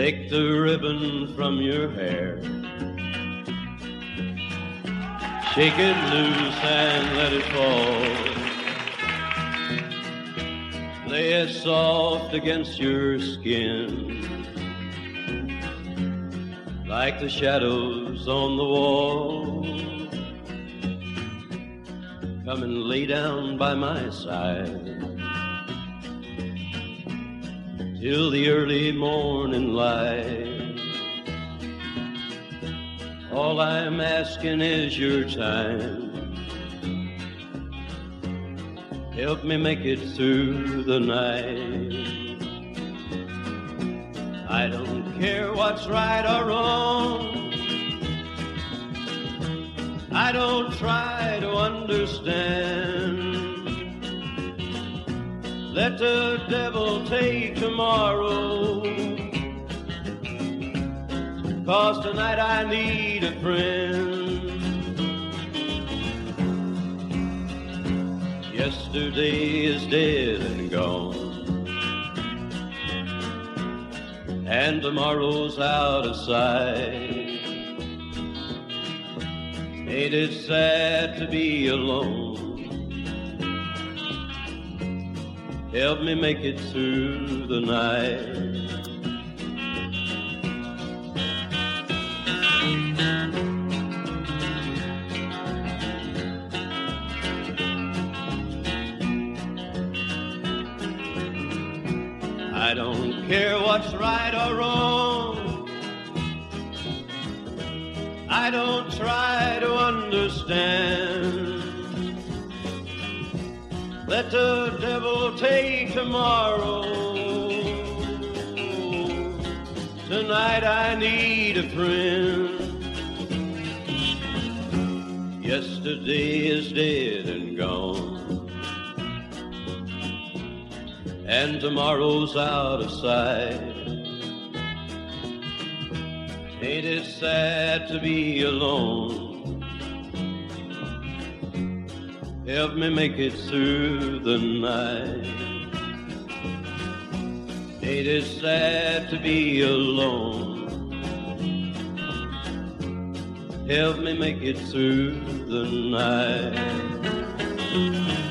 Take the ribbon from your hair, shake it loose and let it fall. Lay it soft against your skin, like the shadows on the wall. Come and lay down by my side till the early morning light. All I'm asking is your time. Help me make it through the night. I don't care what's right or wrong. I don't try to understand. Let the devil take tomorrow, 'cause tonight I need a friend. Yesterday is dead and gone, and tomorrow's out of sight. Ain't it sad to be alone? Help me make it through the night. I don't care what's right or wrong. I don't try to understand. Let the devil take tomorrow. Tonight I need a friend. Yesterday is dead and gone, and tomorrow's out of sight. Ain't it sad to be alone? Help me make it through the night. Ain't it sad to be alone? Help me make it through the night.